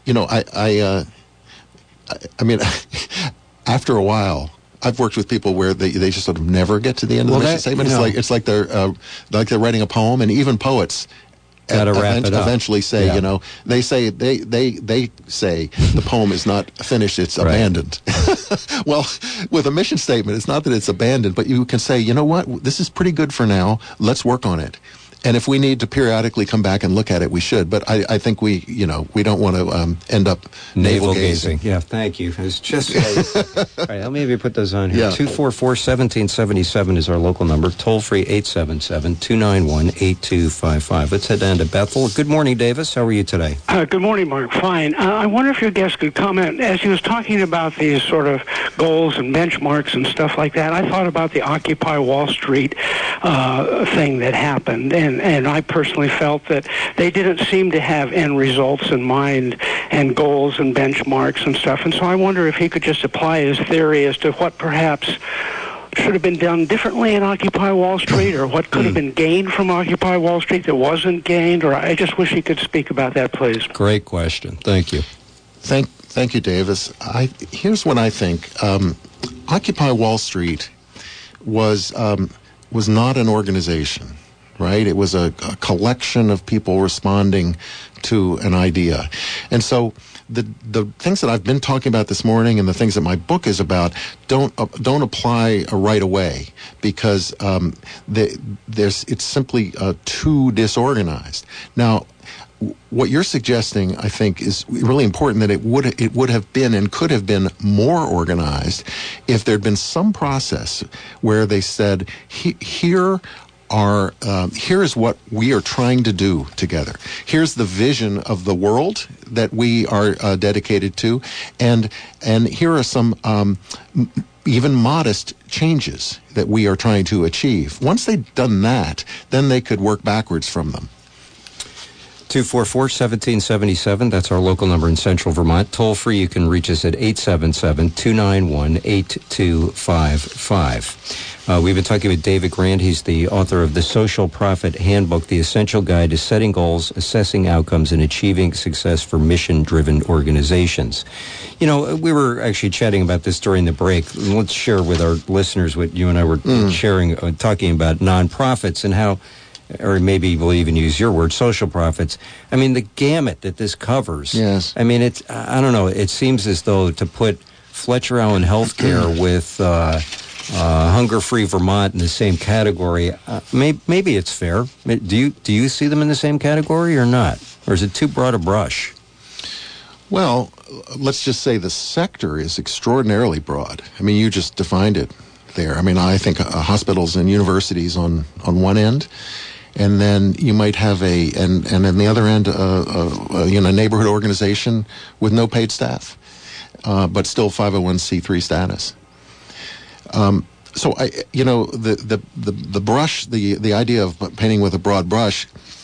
mean, after a while, I've worked with people where they just sort of never get to the end of the mission statement. It's like they're writing a poem, and even poets gotta wrap it up. Eventually say, they say the poem is not finished, it's abandoned. Well, with a mission statement, it's not that it's abandoned, but you can say, you know what, this is pretty good for now, let's work on it. And if we need to periodically come back and look at it, we should. But I think we don't want to end up navel gazing. Yeah, thank you. It's just all right. Let me maybe put those on here. Yeah. 244-1777 is our local number. Toll free 877-291-8255. Let's head down to Bethel. Good morning, Davis. How are you today? Good morning, Mark. Fine. I wonder if your guest could comment as he was talking about these sort of goals and benchmarks and stuff like that. I thought about the Occupy Wall Street thing that happened. And I personally felt that they didn't seem to have end results in mind and goals and benchmarks and stuff. And so I wonder if he could just apply his theory as to what perhaps should have been done differently in Occupy Wall Street, or what could have been gained from Occupy Wall Street that wasn't gained. Or I just wish he could speak about that, please. Great question. Thank you. Thank you, Davis. Here's what I think. Occupy Wall Street was not an organization. Right? It was a collection of people responding to an idea. And so the things that I've been talking about this morning and the things that my book is about don't apply right away, because it's simply too disorganized. Now, what you're suggesting, I think, is really important, that it would have been and could have been more organized if there'd been some process where they said, here is what we are trying to do together. Here's the vision of the world that we are dedicated to, and here are some even modest changes that we are trying to achieve. Once they'd done that, then they could work backwards from them. 244-1777. That's our local number in Central Vermont. Toll free, you can reach us at 877-291-8255. We've been talking with David Grant. He's the author of The Social Profit Handbook, the essential guide to setting goals, assessing outcomes, and achieving success for mission-driven organizations. You know, we were actually chatting about this during the break. Let's share with our listeners what you and I were talking about nonprofits and how, or maybe we'll even use your word, social profits. I mean, the gamut that this covers. Yes. I mean, it's, I don't know, it seems as though to put Fletcher Allen Healthcare with Hunger Free Vermont in the same category, maybe it's fair. Do you see them in the same category or not? Or is it too broad a brush? Well, let's just say the sector is extraordinarily broad. I mean, you just defined it there. I mean, I think hospitals and universities on one end, and then you might have and on the other end, a neighborhood organization with no paid staff, but still 501c3 status. So the brush, the idea of painting with a broad brush,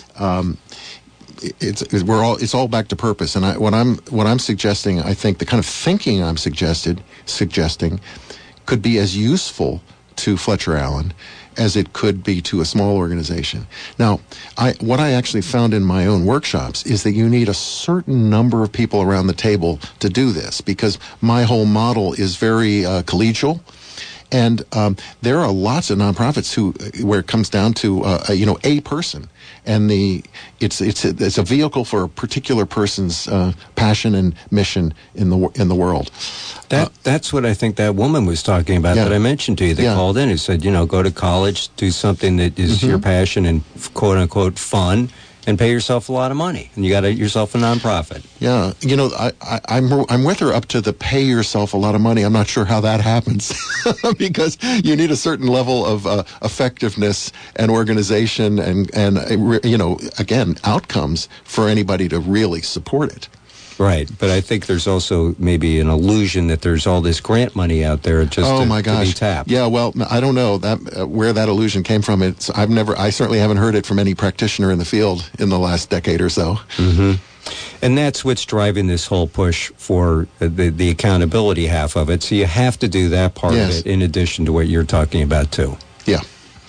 it's all back to purpose. And what I'm suggesting, I think the kind of thinking I'm suggesting could be as useful to Fletcher Allen as it could be to a small organization. Now, what I actually found in my own workshops is that you need a certain number of people around the table to do this, because my whole model is very collegial. And there are lots of nonprofits where it comes down to a person, and it's a vehicle for a particular person's passion and mission in the world. That's what I think that woman was talking about that I mentioned to you. That called in, who said, go to college, do something that is your passion and quote unquote fun, and pay yourself a lot of money, and you got yourself a nonprofit. Yeah, I'm with her up to the pay yourself a lot of money. I'm not sure how that happens because you need a certain level of effectiveness and organization and again, outcomes for anybody to really support it. Right, but I think there's also maybe an illusion that there's all this grant money out there just to be tapped. Yeah, well, I don't know where that illusion came from. I certainly haven't heard it from any practitioner in the field in the last decade or so. Mm-hmm. And that's what's driving this whole push for the accountability half of it. So you have to do that part of it in addition to what you're talking about too. Yeah.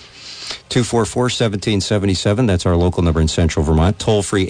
244-1777. That's our local number in Central Vermont. Toll free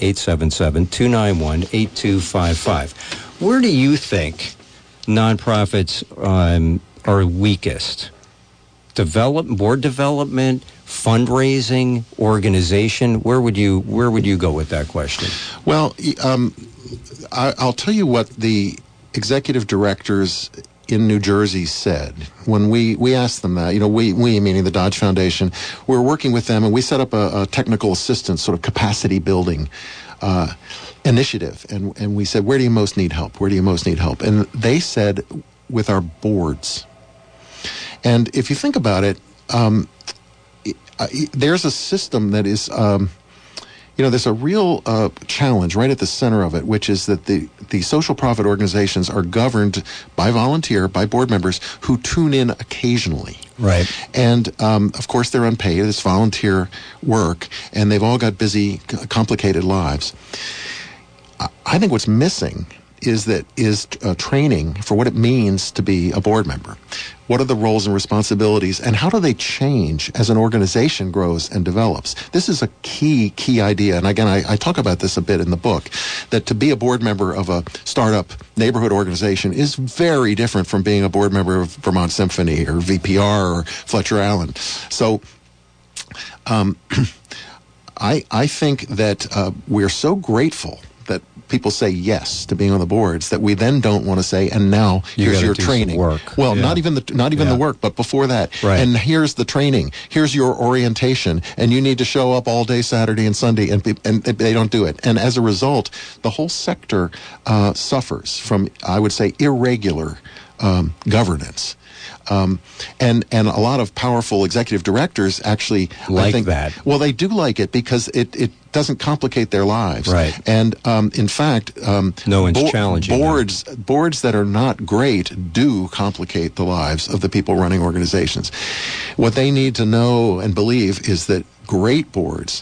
877-291-8255. Where do you think nonprofits are weakest? Board development, fundraising, organization. Where would you go with that question? Well, I'll tell you what the executive directors in New Jersey said when we asked them that. We meaning the Dodge Foundation, we were working with them, and we set up a technical assistance sort of capacity building initiative, and we said, where do you most need help? Where do you most need help? And they said, with our boards. And if you think about it, there's a system that is there's a real challenge right at the center of it, which is that the social profit organizations are governed by board members who tune in occasionally. Right. And, of course, they're unpaid. It's volunteer work, and they've all got busy, complicated lives. I think what's missing is training for what it means to be a board member. What are the roles and responsibilities, and how do they change as an organization grows and develops? This is a key idea, and again, I talk about this a bit in the book, that to be a board member of a startup neighborhood organization is very different from being a board member of Vermont Symphony or VPR or Fletcher Allen. So I think that we're so grateful that people say yes to being on the boards that we then don't want to say, and now here's your training. Work. Well, not even the work, but before that. Right. And here's the training. Here's your orientation, and you need to show up all day Saturday and Sunday, and they don't do it. And as a result, the whole sector suffers from, I would say, irregular governance. And a lot of powerful executive directors actually like that. Well, they do like it because it doesn't complicate their lives. Right. And in fact, no one's challenging boards that are not great do complicate the lives of the people running organizations. What they need to know and believe is that great boards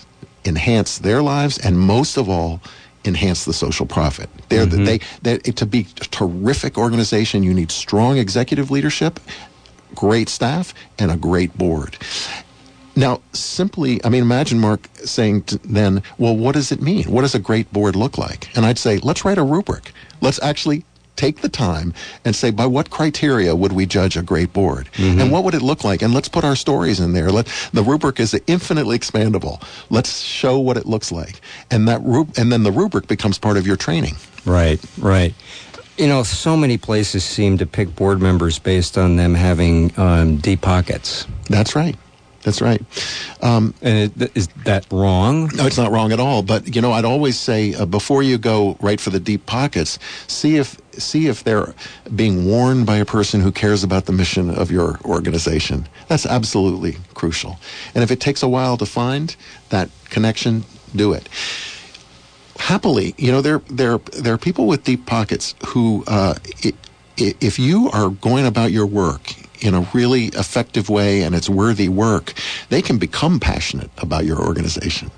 enhance their lives, and most of all, enhance the social profit. To be a terrific organization, you need strong executive leadership, great staff, and a great board. Now, imagine Mark saying then, well, what does it mean? What does a great board look like? And I'd say, let's write a rubric. Let's actually take the time and say, by what criteria would we judge a great board? And what would it look like? And let's put our stories in there. The rubric is infinitely expandable. Let's show what it looks like. And then the rubric becomes part of your training. Right. So many places seem to pick board members based on them having deep pockets. That's right. And is that wrong? No, it's not wrong at all. But, I'd always say before you go right for the deep pockets, see if they're being worn by a person who cares about the mission of your organization. That's absolutely crucial. And if it takes a while to find that connection, do it. Happily, there are people with deep pockets who, if you are going about your work in a really effective way and it's worthy work, they can become passionate about your organization.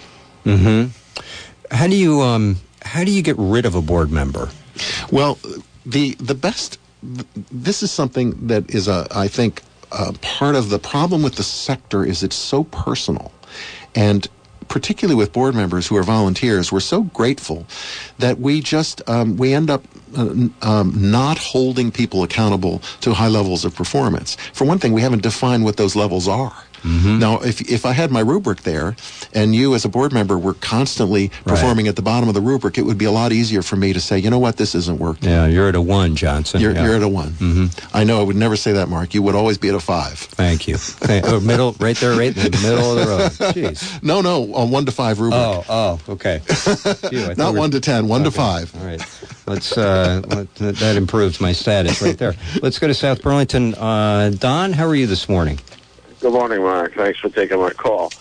How do you get rid of a board member? Well, the best. This is something that is I think part of the problem with the sector is it's so personal, and particularly with board members who are volunteers, we're so grateful that we just we end up not holding people accountable to high levels of performance. For one thing, we haven't defined what those levels are. Now, if I had my rubric there, and you as a board member were constantly performing at the bottom of the rubric, it would be a lot easier for me to say, you know what, this isn't working. Yeah, you're at a 1, Johnson. You're at a 1. I know, I would never say that, Mark. You would always be at a 5. Thank you. Middle, right there, right in the middle of the road. Jeez. No, a 1 to 5 rubric. Oh, okay. Not 1 to 10, 1 to 5. All right. Let's that improves my status right there. Let's go to South Burlington. Don, how are you this morning? Good morning, Mark. Thanks for taking my call.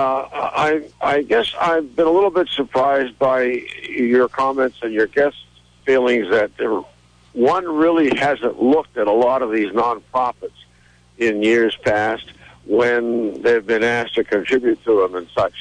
I guess I've been a little bit surprised by your comments and your guest feelings that one really hasn't looked at a lot of these nonprofits in years past when they've been asked to contribute to them and such.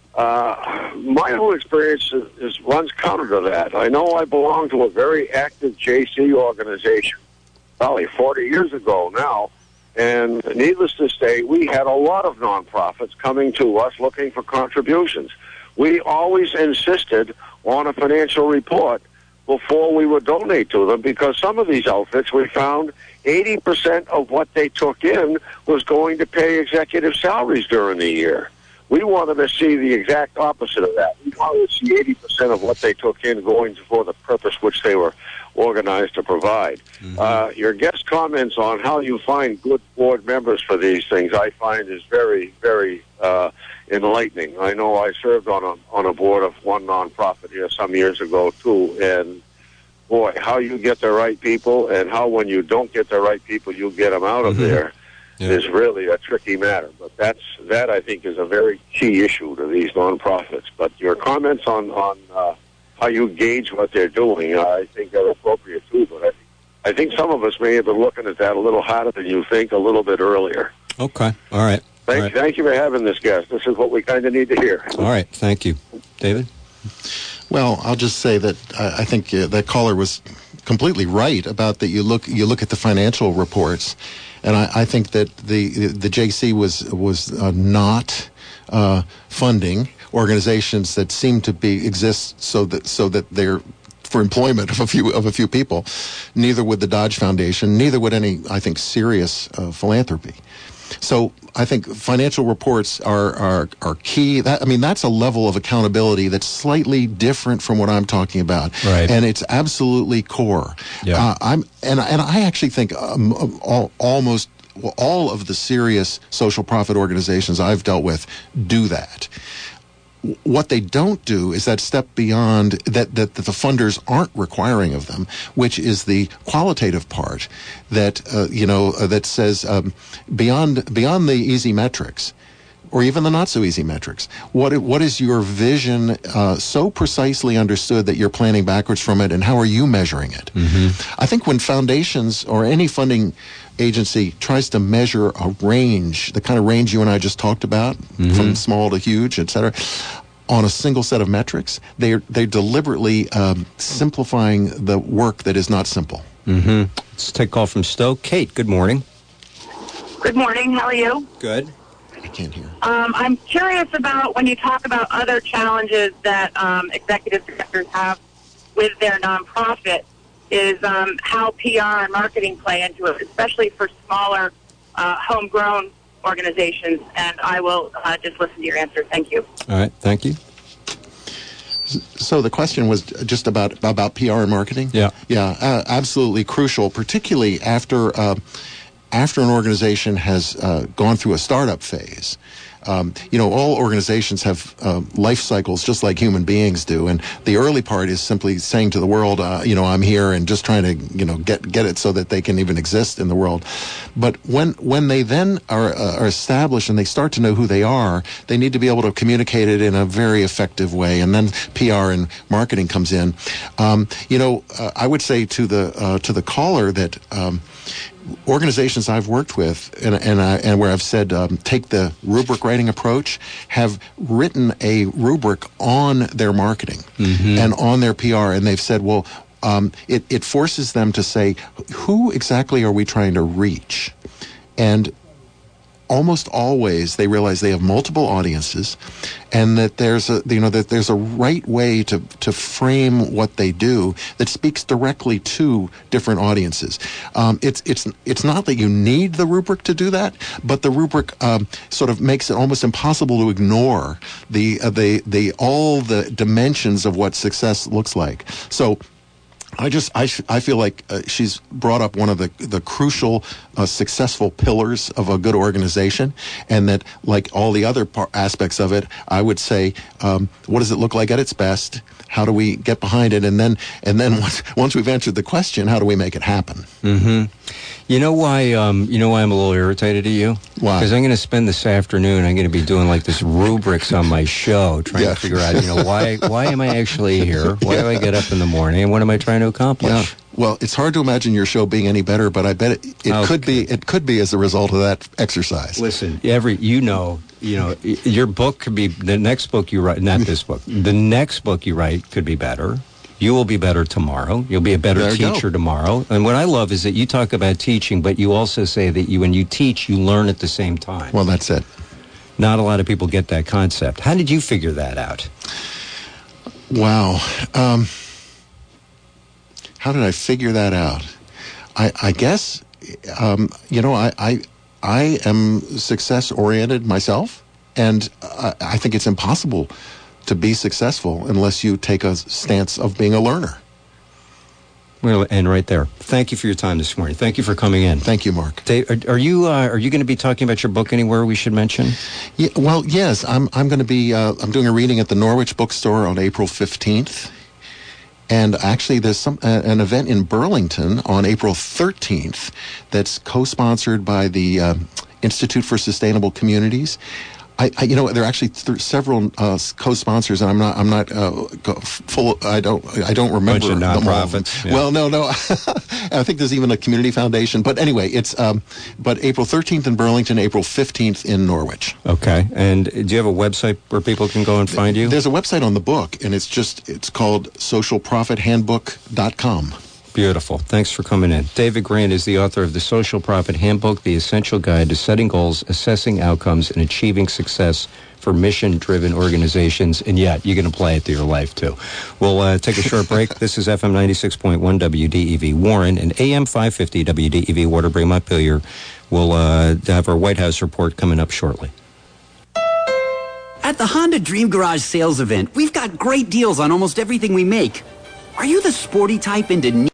My whole experience runs counter to that. I know I belong to a very active JC organization, probably 40 years ago now. And needless to say, we had a lot of nonprofits coming to us looking for contributions. We always insisted on a financial report before we would donate to them, because some of these outfits, we found 80% of what they took in was going to pay executive salaries during the year. We wanted to see the exact opposite of that. We wanted to see 80% of what they took in going for the purpose which they were organized to provide. Your guest comments on how you find good board members for these things, I find is very, very enlightening. I know I served on a board of one nonprofit here some years ago too, and boy, how you get the right people and how when you don't get the right people, you get them out of there. Is really a tricky matter. But that I think is a very key issue to these nonprofits. But your comments on how you gauge what they're doing, I think are appropriate too. But I think some of us may have been looking at that a little harder than you think a little bit earlier. Okay. All right. Thank you for having this guest. This is what we kind of need to hear. All right. Thank you. David? Well, I'll just say that I think that caller was completely right about that. You look at the financial reports, and I think that the JC was not funding organizations that seem to exist so that they're for employment of a few people. Neither would the Dodge Foundation. Neither would any, I think, serious philanthropy. So I think financial reports are key. That's a level of accountability that's slightly different from what I'm talking about, right? And it's absolutely core. Yeah. I actually think almost all of the serious social profit organizations I've dealt with do that. What they don't do is that step beyond that the funders aren't requiring of them, which is the qualitative part that that says beyond the easy metrics, or even the not so easy metrics. What is your vision so precisely understood that you're planning backwards from it, and how are you measuring it? I think when foundations or any funding agency tries to measure a range, the kind of range you and I just talked about, from small to huge, et cetera, on a single set of metrics, they're deliberately simplifying the work that is not simple. Let's take a call from Stoke. Kate, good morning. Good morning. How are you? Good. I can't hear. I'm curious about when you talk about other challenges that executive directors have with their nonprofit, is how PR and marketing play into it, especially for smaller homegrown organizations. And I will just listen to your answer. Thank you. All right. Thank you. So the question was just about PR and marketing? Yeah. Yeah, absolutely crucial, particularly after an organization has gone through a startup phase. All organizations have life cycles just like human beings do, and the early part is simply saying to the world, I'm here, and just trying to, get it so that they can even exist in the world. But when they then are established and they start to know who they are, they need to be able to communicate it in a very effective way, and then PR and marketing comes in. I would say to the caller that organizations I've worked with and where I've said take the rubric writing approach have written a rubric on their marketing and on their PR, and they've said, well, it forces them to say, who exactly are we trying to reach? And almost always they realize they have multiple audiences, and that there's a right way to frame what they do that speaks directly to different audiences. It's not that you need the rubric to do that, but the rubric sort of makes it almost impossible to ignore all the dimensions of what success looks like. So I feel like she's brought up one of the crucial successful pillars of a good organization, and that, like all the other aspects of it, I would say, what does it look like at its best? How do we get behind it? And then once we've answered the question, how do we make it happen? You know why I'm a little irritated at you? Why? Because I'm going to spend this afternoon, I'm going to be doing like this rubrics on my show, trying to figure out, why am I actually here? Why do I get up in the morning? And what am I trying to accomplish? Yeah. Well, it's hard to imagine your show being any better, but I bet it could be as a result of that exercise. Listen, your book could be, the next book you write, not this book, the next book you write could be better. You will be better tomorrow. You'll be a better teacher tomorrow. And what I love is that you talk about teaching, but you also say that when you teach, you learn at the same time. Well, that's it. Not a lot of people get that concept. How did you figure that out? Wow. How did I figure that out? I guess, I am success-oriented myself, and I think it's impossible to be successful unless you take a stance of being a learner. We'll end right there. Thank you for your time this morning. Thank you for coming in. Thank you, Mark. Dave, are you going to be talking about your book anywhere we should mention? Yeah, well, yes. I'm going to be. I'm doing a reading at the Norwich Bookstore on April 15th. And actually, there's an event in Burlington on April 13th that's co-sponsored by the Institute for Sustainable Communities. There are actually several co-sponsors, and I'm not full. I don't remember. Bunch of nonprofits. Yeah. Well, no. I think there's even a community foundation. But anyway, it's but April 13th in Burlington, April 15th in Norwich. Okay. And do you have a website where people can go and find you? There's a website on the book, and it's called socialprofithandbook.com. Beautiful. Thanks for coming in. David Grant is the author of The Social Profit Handbook, the essential guide to setting goals, assessing outcomes, and achieving success for mission-driven organizations. And yet, you're going to apply it to your life, too. We'll take a short break. This is FM 96.1 WDEV Warren and AM 550 WDEV Waterbury Montpelier. We'll have our White House report coming up shortly. At the Honda Dream Garage sales event, we've got great deals on almost everything we make. Are you the sporty type into